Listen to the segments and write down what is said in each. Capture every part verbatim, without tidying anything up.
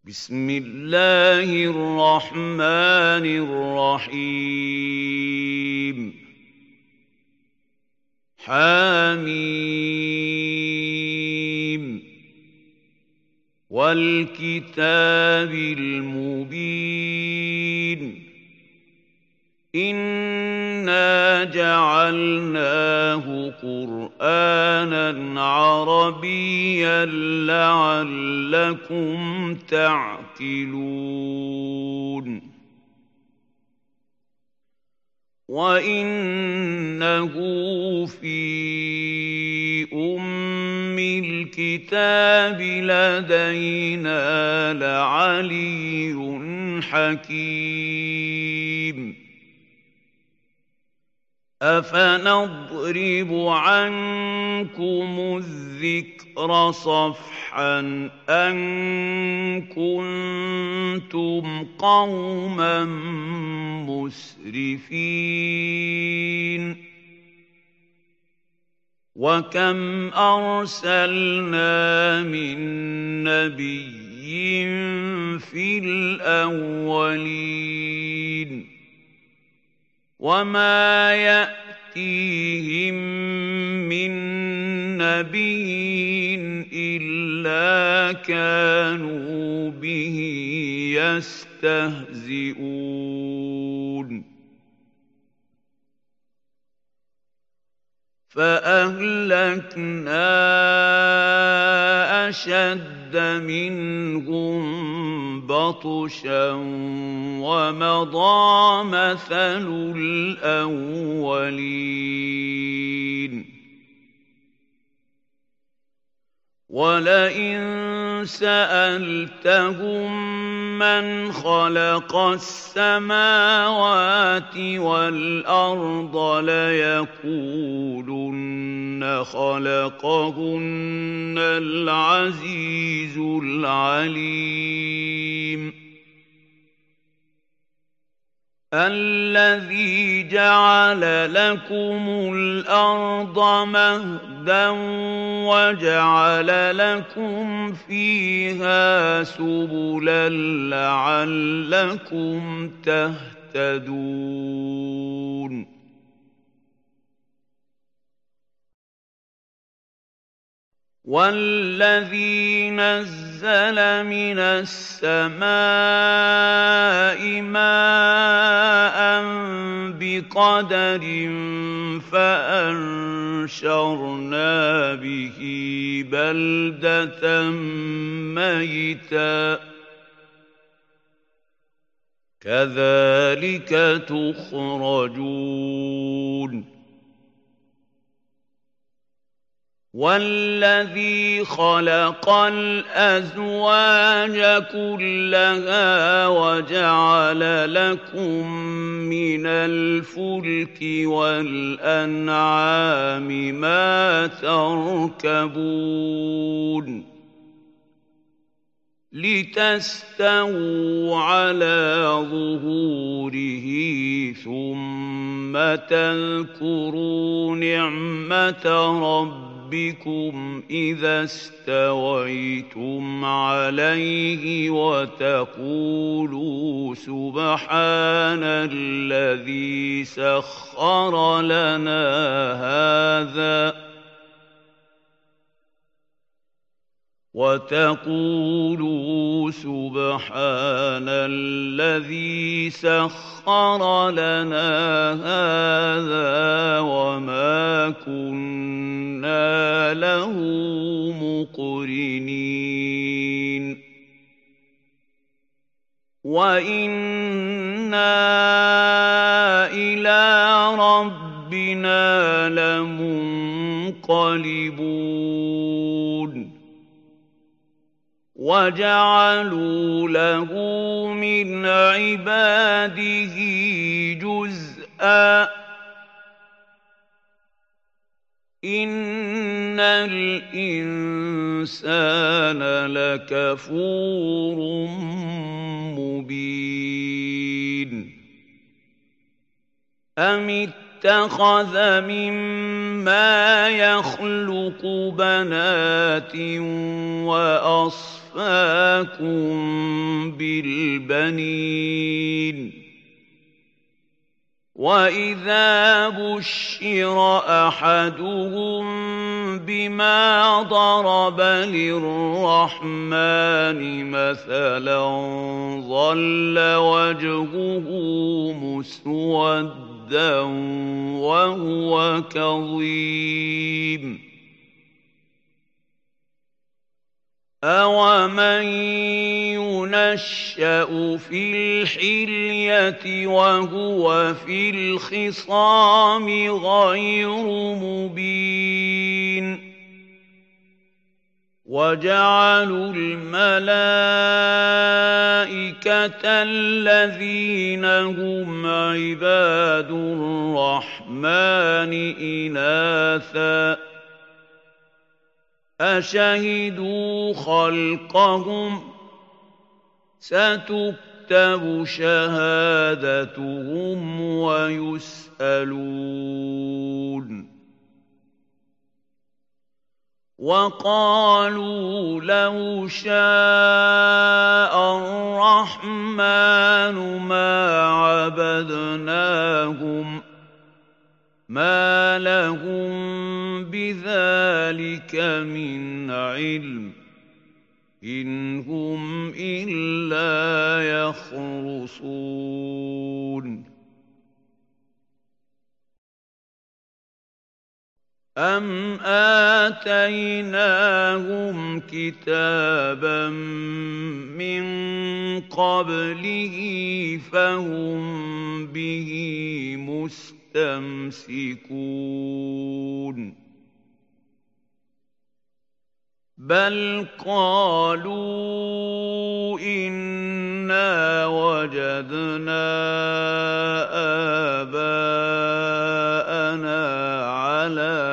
بسم الله الرحمن الرحيم حميم والكتاب المبين إنا جعلناه قرآنا عربيا لعلكم تعقلون وإنه في أم الكتاب لدينا لعلي حكيم أفنضرب عنكم الذكر صفحا أن كنتم قوما مسرفين وكم أرسلنا من نبي في الأولين وما يأتيهم من نبي إلا كانوا به يستهزئون فأهلكنا أشد منهم بطشا ومضى مثل الأولين ولئن سألتهم من خلق السماوات والأرض ليقولن خلقهن العزيز العليم الذي جعل لكم الأرض مهدا وجعل لكم فيها سبلا لعلكم تهتدون والذي نزل من السماء ماء بقدر فأنشرنا به بلدة ميتا كذلك تخرجون والذي خلق الأزواج كلها وجعل لكم من الفلك والأنعام ما تركبون لتستووا على ظهوره ثم تذكروا نعمة ربكم بكم إذا استويتم عليه وتقولوا سبحان الذي سخر لنا هذا وتقولوا سبحان الذي سخر لنا هذا وما كنا له مقرنين وإنا إلى ربنا لمنقلبون وجعلوا له من عباده جزءا إن الإنسان لكفور مبين أم اتخذ مما يخلق بنات وأصفاكم أَصْفَاكُم بِالْبَنِينَ وَإِذَا بُشِّرَ أَحَدُهُم بِمَا ضَرَبَ لِلرَّحْمَٰنِ مَثَلًا ظَلَّ وَجْهُهُ مُسْوَدًّا وَهُوَ كَظِيمٌ أَوَمَن يُنَشَّأُ فِي الْحِلْيَةِ وَهُوَ فِي الْخِصَامِ غَيْرُ مُبِينٍ وَجَعَلُوا الْمَلَائِكَةَ الَّذِينَ هُمْ عِبَادُ الرَّحْمَٰنِ إِنَاثًا أَشَهِدُوا خَلْقَهُمْ ۚ سَتُكْتَبُ شَهَادَتُهُمْ وَيُسْأَلُونَ وَقَالُوا لَوْ شَاءَ الرَّحْمَٰنُ مَا عَبَدْنَاهُم ۗ مَا لَهُم بِذَٰلِكَ مِنْ عِلْمٍ ۖ إِنْ هُمْ إِلَّا يَخْرُصُونَ أَمْ آتَيْنَاهُمْ كِتَابًا مِّن قَبْلِهِ فَهُم بِهِ مُسْتَمْسِكُونَ بَلْ قَالُوا إِنَّا وَجَدْنَا آبَاءَنَا عَلَىٰ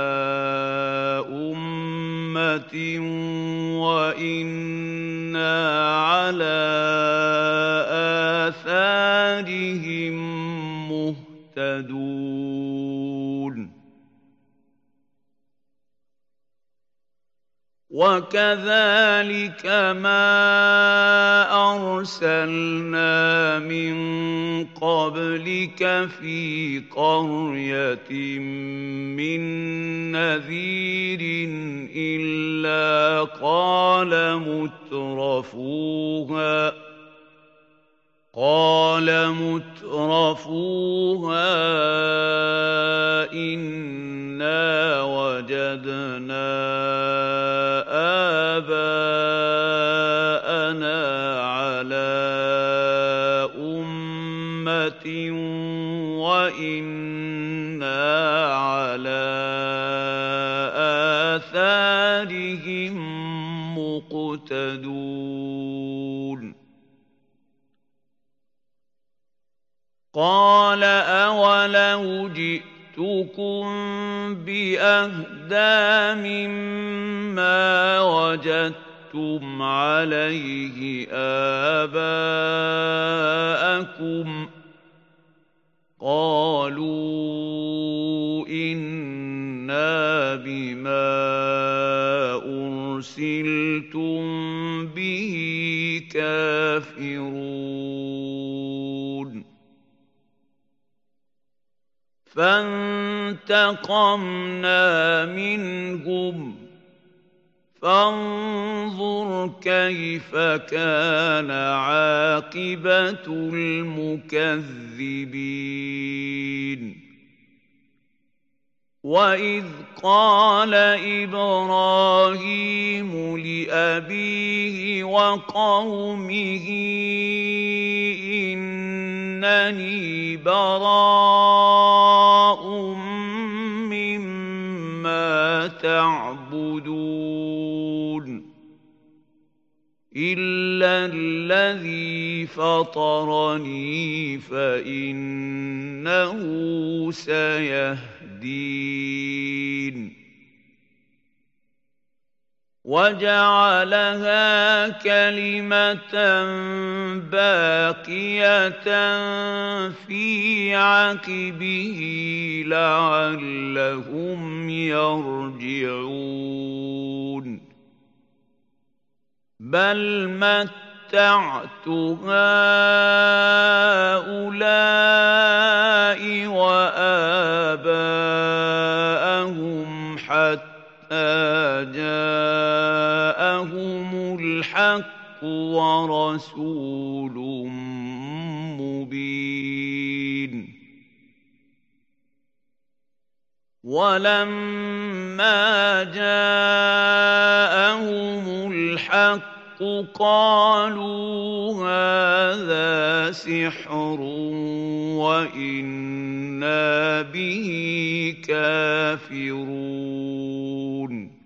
أُمَّةٍ وَإِنَّا عَلَىٰ آثَارِهِم مُّهْتَدُونَ وَكَذَٰلِكَ مَا أَرْسَلْنَا مِن قَبْلِكَ فِي قَرْيَةٍ مِّن نَّذِيرٍ إِلَّا قَالَ مُتْرَفُوهَا قَالَ مُتْرَفُوهَا إِنَّا وَجَدْنَا آبَاءَنَا عَلَىٰ أُمَّةٍ وَإِنَّا عَلَىٰ آثَارِهِم مُّقْتَدُونَ قَالَ أَوَلَوْ جِئْتُكُم بِأَهْدَىٰ مِمَّا وَجَدتُّمْ عَلَيْهِ آبَاءَكُمْ ۖ قَالُوا إِنَّا بِمَا أُرْسِلْتُم بِهِ كَافِرُونَ فَانتَقَمْنَا مِنْهُمْ فَانظُرْ كَيْفَ كَانَ عَاقِبَةُ الْمُكَذِّبِينَ وَإِذْ قَالَ إِبْرَاهِيمُ لِأَبِيهِ وَقَوْمِهِ إِنَّنِي بَرَاءٌ مِّمَّا تَعْبُدُونَ إِلَّا الَّذِي فَطَرَنِي فَإِنَّهُ سَيَهْدِينِ وَجَعَلَهَا كَلِمَةً بَاقِيَةً فِي عَقِبِهِ لَعَلَّهُمْ يَرْجِعُونَ بَلْ مَتَّعْتُ هَٰؤُلَاءِ وَآبَاءَهُمْ حَتَّىٰ جَاءَهُمُ الْحَقُّ وَرَسُولٌ مُّبِينٌ وَلَمَّا جَاءَهُمُ الْحَقُّ قَالُوا هَٰذَا سِحْرٌ وَإِنَّا بِهِ كَافِرُونَ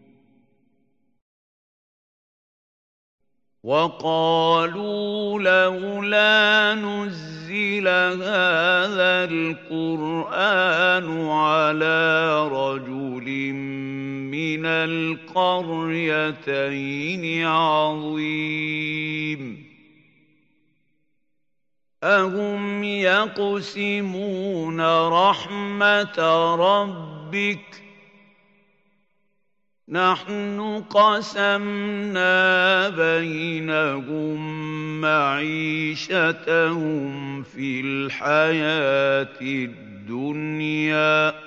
وَقَالُوا لَوْلَا نُزِّلَ هَٰذَا الْقُرْآنُ عَلَىٰ رَجُلٍ مِّنَ الْقَرْيَتَيْنِ عَظِيمٍ أَهُمْ يَقْسِمُونَ رَحْمَتَ رَبِّكَ ۚ نَحْنُ قَسَمْنَا بَيْنَهُم مَّعِيشَتَهُمْ فِي الْحَيَاةِ الدُّنْيَا ۚ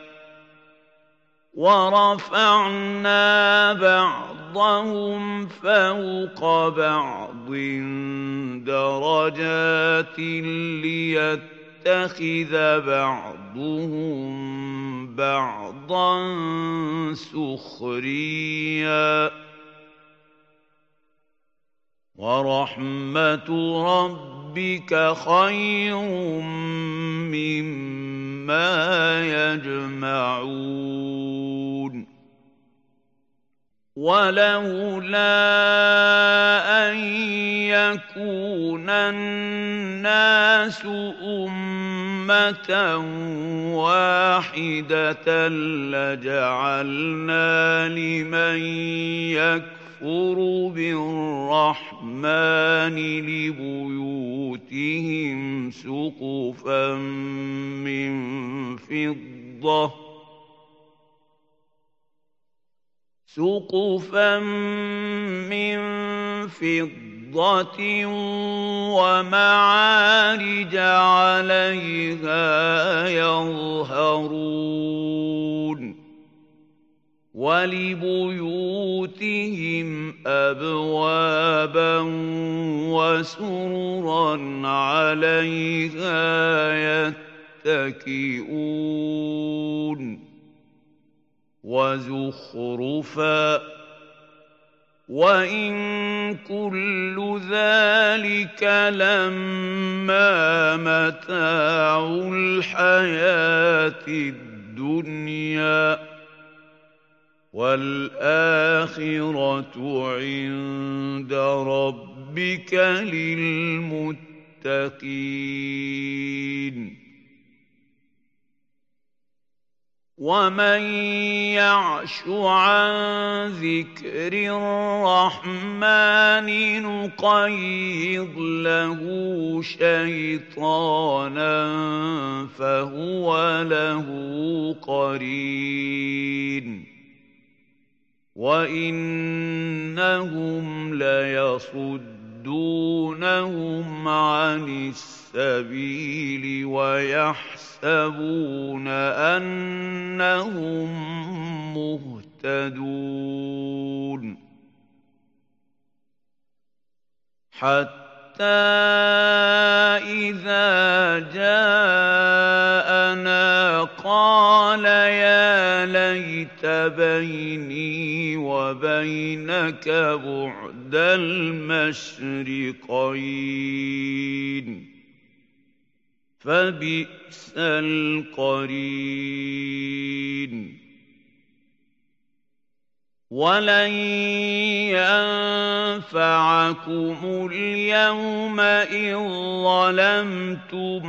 وَرَفَعْنَا بَعْضَهُمْ فَوْقَ بَعْضٍ دَرَجَاتٍ لِّيَتَّخِذَ بَعْضُهُم بَعْضًا سُخْرِيًّا ۗ وَرَحْمَةُ رَبِّكَ خَيْرٌ مِّمَّا يَجْمَعُونَ وَلَوْلَا أَن يَكُونَ النَّاسُ أُمَّةً وَاحِدَةً لَّجَعَلْنَا لِمَن يَكْفُرُ بِالرَّحْمَٰنِ لِبُيُوتِهِمْ سُقُفًا مِّن فِضَّةٍ سُقُفًا مِّن فِضَّةٍ وَمَعَارِجَ عَلَيْهَا يَظْهَرُونَ وَلِبُيُوتِهِمْ أَبْوَابًا وَسُرُرًا عَلَيْهَا يَتَّكِئُونَ وَزُخْرُفًا ۚ وَإِن كُلُّ ذَٰلِكَ لَمَّا مَتَاعُ الْحَيَاةِ الدُّنْيَا ۚ وَالْآخِرَةُ عِندَ رَبِّكَ لِلْمُتَّقِينَ وَمَن يَعْشُ عَن ذِكْرِ الرَّحْمَٰنِ نُقَيِّضْ لَهُ شَيْطَانًا فَهُوَ لَهُ قَرِينٌ وَإِنَّهُمْ لَيَصُدُّونَهُمْ عَنِ السَّبِيلِ وَيَحْسَبُونَ أَنَّهُم مُّهْتَدُونَ حَتَّىٰ إِذَا جَاءَنَا قَالَ يَا لَيْتَ بَيْنِي وَبَيْنَكَ بُعْدَ الْمَشْرِقَيْنِ فَبِئْسَ الْقَرِينُ وَلَن يَنفَعَكُمُ الْيَوْمَ إِذ ظَّلَمْتُمْ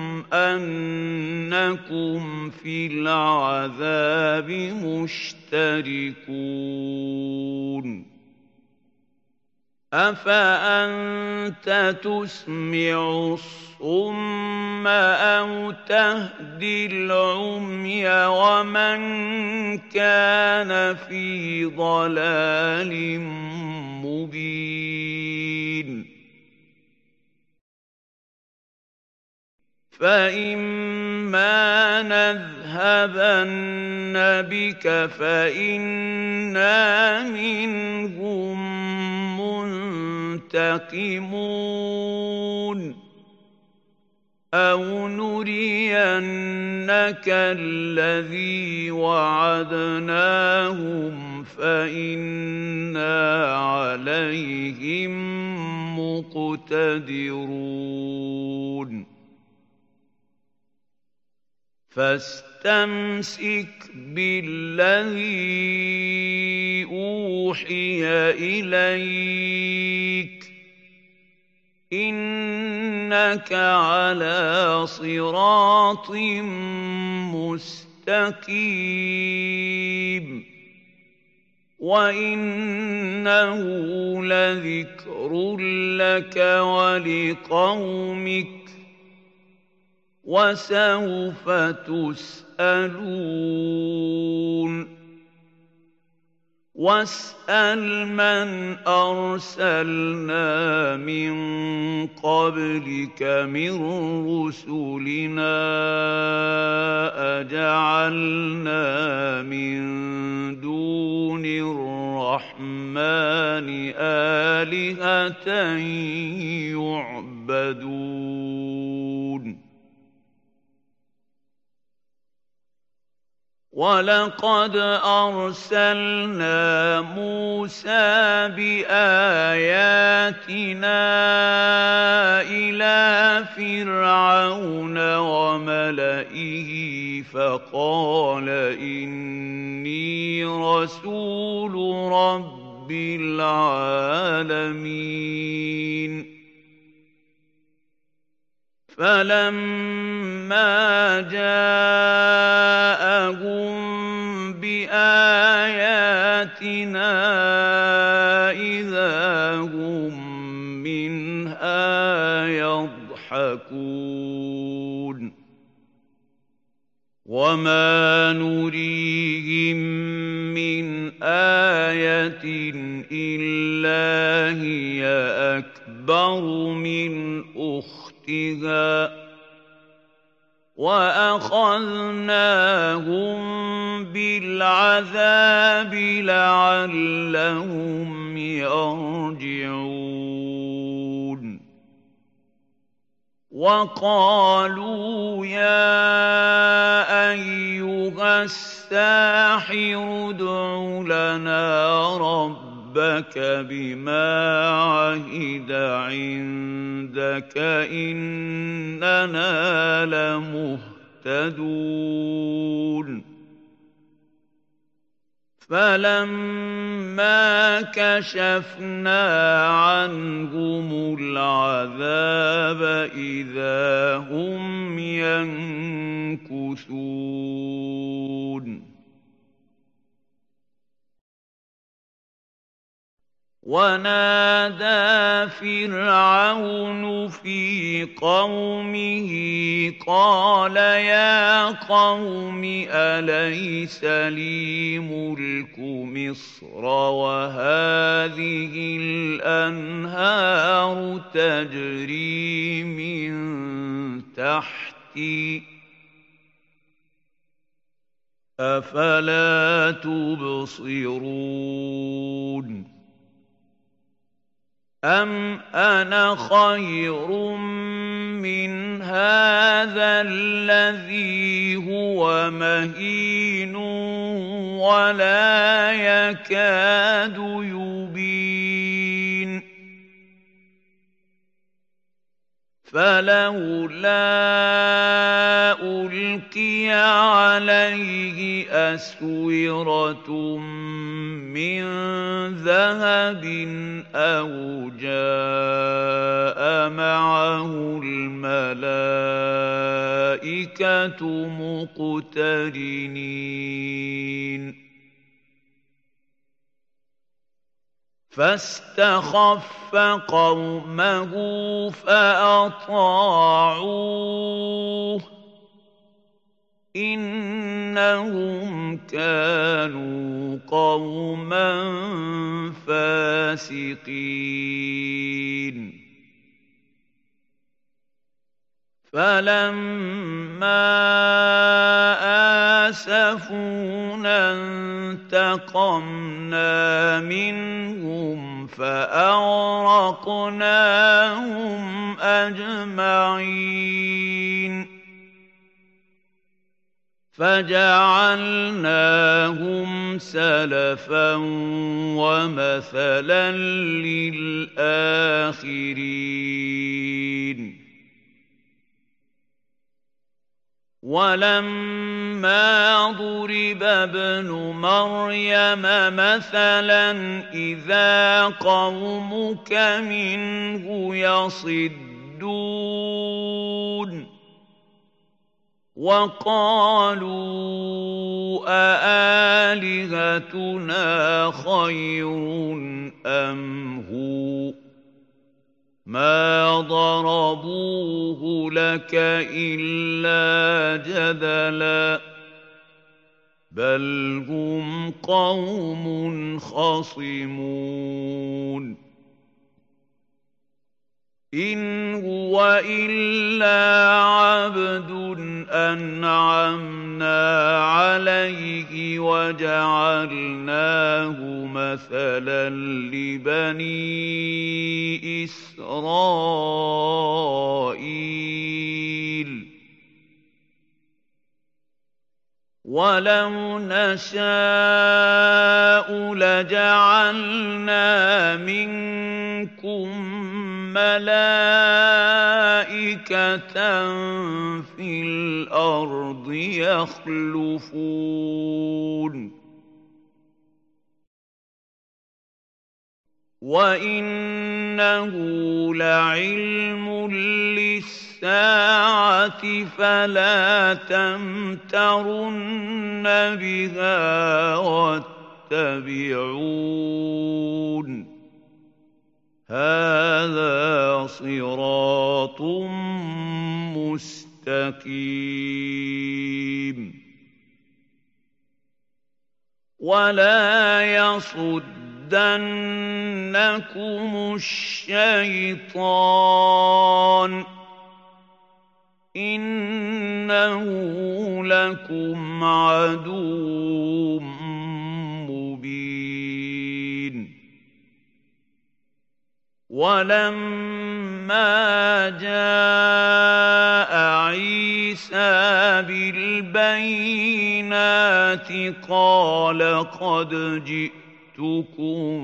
أَنَّكُمْ فِي الْعَذَابِ مُشْتَرِكُونَ أَفَأَنتَ تُسْمِعُ الصُّمَّ أَوْ تَهْدِي الْعُمْيَ وَمَن كَانَ فِي ضَلَالٍ مُّبِينٍ فَإِمَّا نَذْهَبَنَّ بِكَ فَإِنَّا مِنْهُم مُّنتَقِمُونَ أَوْ نُرِيَنَّكَ الَّذِي وَعَدْنَاهُمْ فَإِنَّا عَلَيْهِم مُّقْتَدِرُونَ فَاسْتَمْسِكْ بِالَّذِي أُوحِيَ إِلَيْكَ ۖ إِنَّكَ عَلَىٰ صِرَاطٍ مُّسْتَقِيمٍ وَإِنَّهُ لَذِكْرٌ لَّكَ وَلِقَوْمِكَ وَسَوْفَ تُسْأَلُونَ وَاسْأَلْ مَنْ أَرْسَلْنَا مِن قَبْلِكَ مِن رُّسُلِنَا أَجَعَلْنَا مِن دُونِ الرَّحْمَٰنِ آلِهَةً يُعْبَدُونَ وَلَقَدْ أَرْسَلْنَا مُوسَىٰ بِآيَاتِنَا إِلَىٰ فِرْعَوْنَ وَمَلَئِهِ فَقَالَ إِنِّي رَسُولُ رَبِّ الْعَالَمِينَ فَلَمَّا جَاءَهُم بِآيَاتِنَا إِذَا هُم مِّنْهَا يَضْحَكُونَ وَمَا نُرِيهِم مِّنْ آيَةٍ إِلَّا هِيَ أَكْبَرُ مِنْ أُخْتِهَا وَأَخَذْنَاهُم بِالْعَذَابِ لَعَلَّهُمْ يَرْجِعُونَ وَقَالُوا يَا أَيُّهَ السَّاحِرُ ادْعُ لَنَا رَبَّكَ بِمَا عَهِدَ عِندَكَ إِنَّنَا لَمُهْتَدُونَ فَلَمَّا كَشَفْنَا عَنْهُمُ الْعَذَابَ إِذَا هُمْ يَنكُثُونَ وَنَادَىٰ فِرْعَوْنُ فِي قَوْمِهِ قَالَ يَا قَوْمِ أَلَيْسَ لِي مُلْكُ مِصْرَ وَهَٰذِهِ الْأَنْهَارُ تَجْرِي مِن تَحْتِي ۖ أَفَلَا تُبْصِرُونَ أَمْ أَنَا خَيْرٌ مِّنْ هَٰذَا الَّذِي هُوَ مَهِينٌ وَلَا يَكَادُ يُبِينُ فَلَوْلَا أُلْقِيَ عَلَيْهِ أَسْوِرَةٌ مِّن ذَهَبٍ أَوْ جَاءَ مَعَهُ الْمَلَائِكَةُ مُقْتَرِنِينَ فاستخف قومه فأطاعوه إنهم كانوا قوما فاسقين فلما آسفونا انتقمنا منهم فأغرقناهم أجمعين فجعلناهم سلفا ومثلا للآخرين ولما ضرب ابن مريم مثلا إذا قومك منه يصدون وقالوا أآلهتنا خير أم هو ما ضربوه لك إلا جدلا بل هم قوم خصمون إن هو إلا عبد أنعمنا عليه وجعلناه مثلا لبني إسرائيل ولو نشاء لجعلنا منكم ملائكة في الأرض يخلفون وإنه لعلم للساعة فلا تمترن بها واتبعون هذا صراط مستقيم ولا يصدنكم الشيطان إنه لكم عدو مبين ولما جاء عيسى بالبينات قال قد جئتكم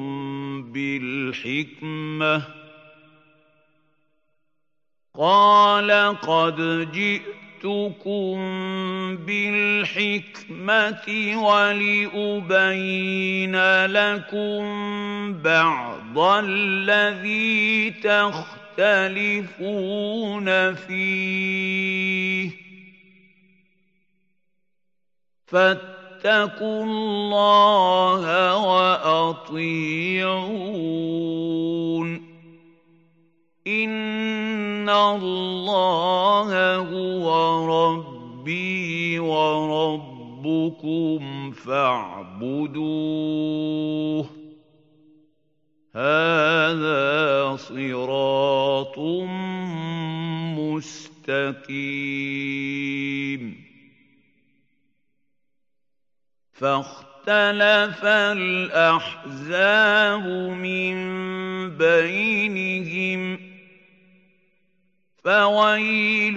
بالحكمة قال قد جئتكم بالحكمة ولأبين لكم بعض الذي تختلفون فيه فاتقوا الله وأطيعون إن الله هو ربي وربكم فاعبدوه هذا صراط مستقيم فاختلف الأحزاب من بينهم فويل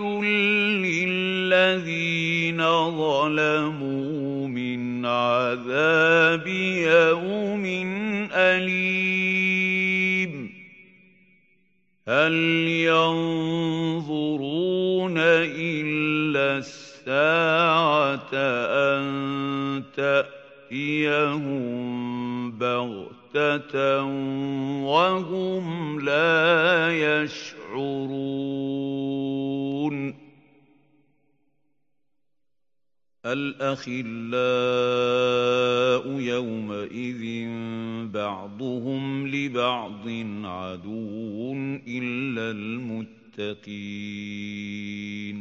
للذين ظلموا من عذاب يوم أليم هل ينظرون إلا الساعة أن تأتيهم بغتة وهم لا يشعرون الأخلاء يومئذ بعضهم لبعض عدو إلا المتقين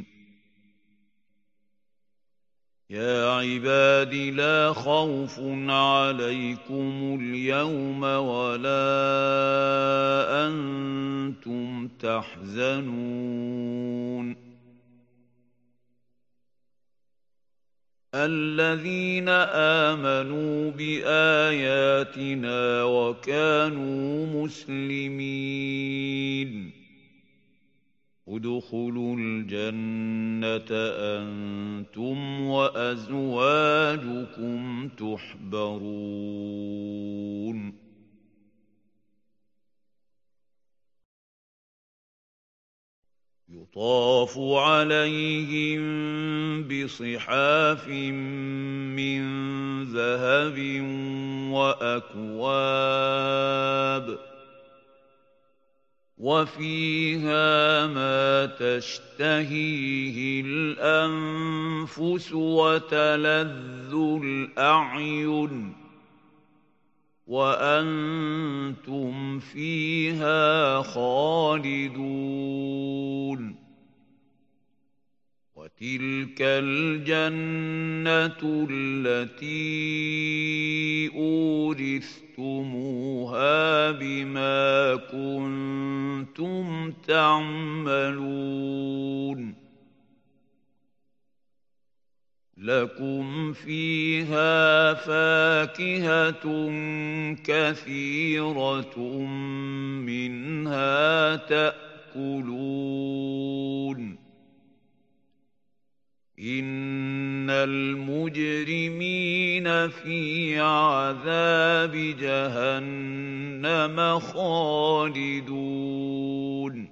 يا عباد لا خوف عليكم اليوم ولا أنتم تحزنون الذين آمنوا بآياتنا وكانوا مسلمين ادخلوا الجنة أنتم وأزواجكم تحبرون يطاف عليهم بصحاف من ذهب وأكواب وفيها ما تشتهيه الأنفس وتلذ الأعين وأنتم فيها خالدون وتلك الجنة التي أورثتموها بما كنتم تعملون لكم فيها فاكهة كثيرة منها تأكلون إن المجرمين في عذاب جهنم خالدون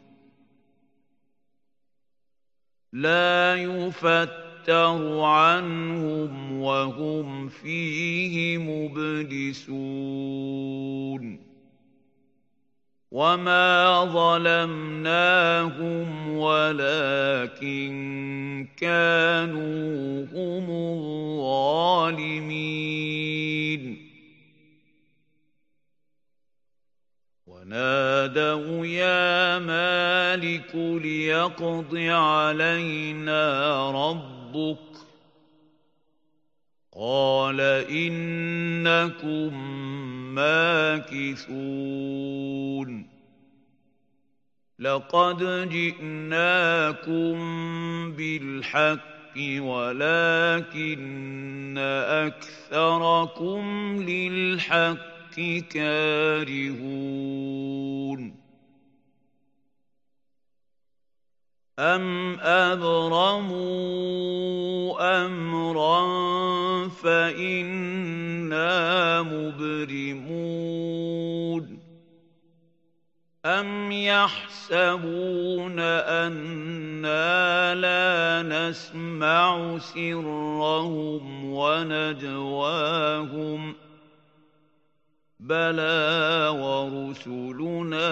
لا يفتر عنهم وهم فيه مبلسون وما ظلمناهم ولكن كانوا هم الظالمين ونادوا يا مالك ليقض علينا ربك قال إنكم ماكثون لقد جئناكم بالحق ولكن أكثركم للحق كارهون أم أبرموا أمرا فإنا مبرمون أم يحسبون أنا لا نسمع سرهم ونجواهم بلى ورسلنا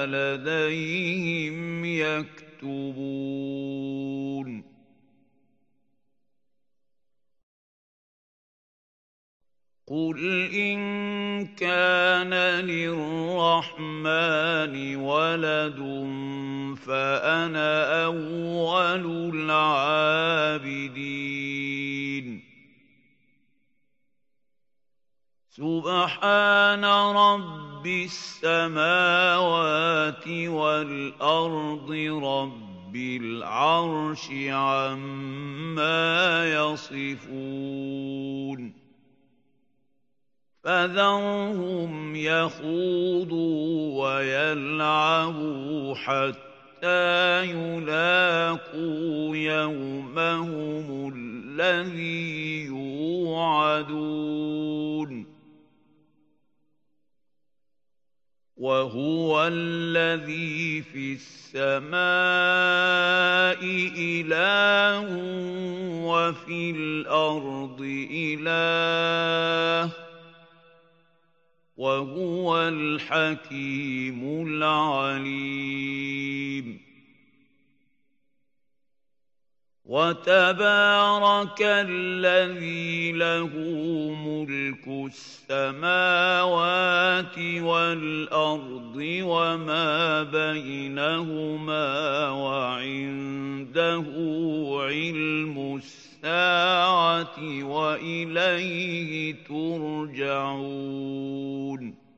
لديهم يكتبون قل إن كان للرحمن ولد فأنا أول العابدين سبحان رب السماوات والأرض رب العرش عما يصفون فذرهم يخوضوا ويلعبوا حتى يلاقوا يومهم الذي يوعدون وهو الذي في السماء إله وفي الأرض إله وهو الحكيم العليم وتبارك الذي له ملك السماوات والأرض وما بينهما وعنده علم الساعة وإليه ترجعون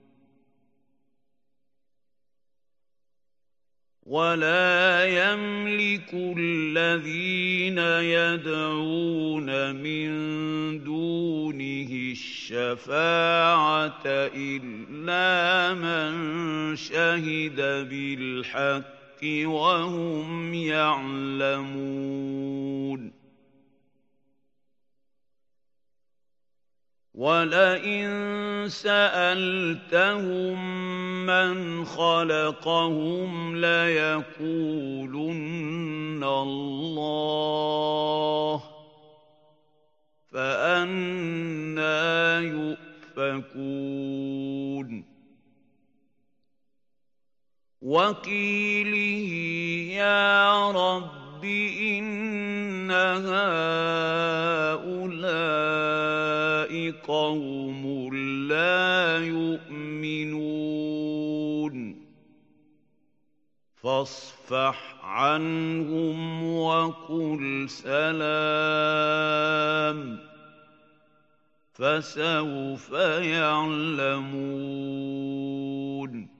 ولا يملك الذين يدعون من دونه الشفاعة إلا من شهد بالحق وهم يعلمون وَلَئِن سَأَلْتَهُم مَّنْ خَلَقَهُمْ لَيَقُولُنَّ اللَّهُ فَأَنَّىٰ يُؤْفَكُونَ وَقِيلِهِ يَا رَبِّ إِنَّ هَٰؤُلَاءِ قَوْمٌ لَّا يُؤْمِنُونَ فَاصْفَحْ عَنْهُمْ وَقُلْ سَلَامٌ فَسَوْفَ يَعْلَمُونَ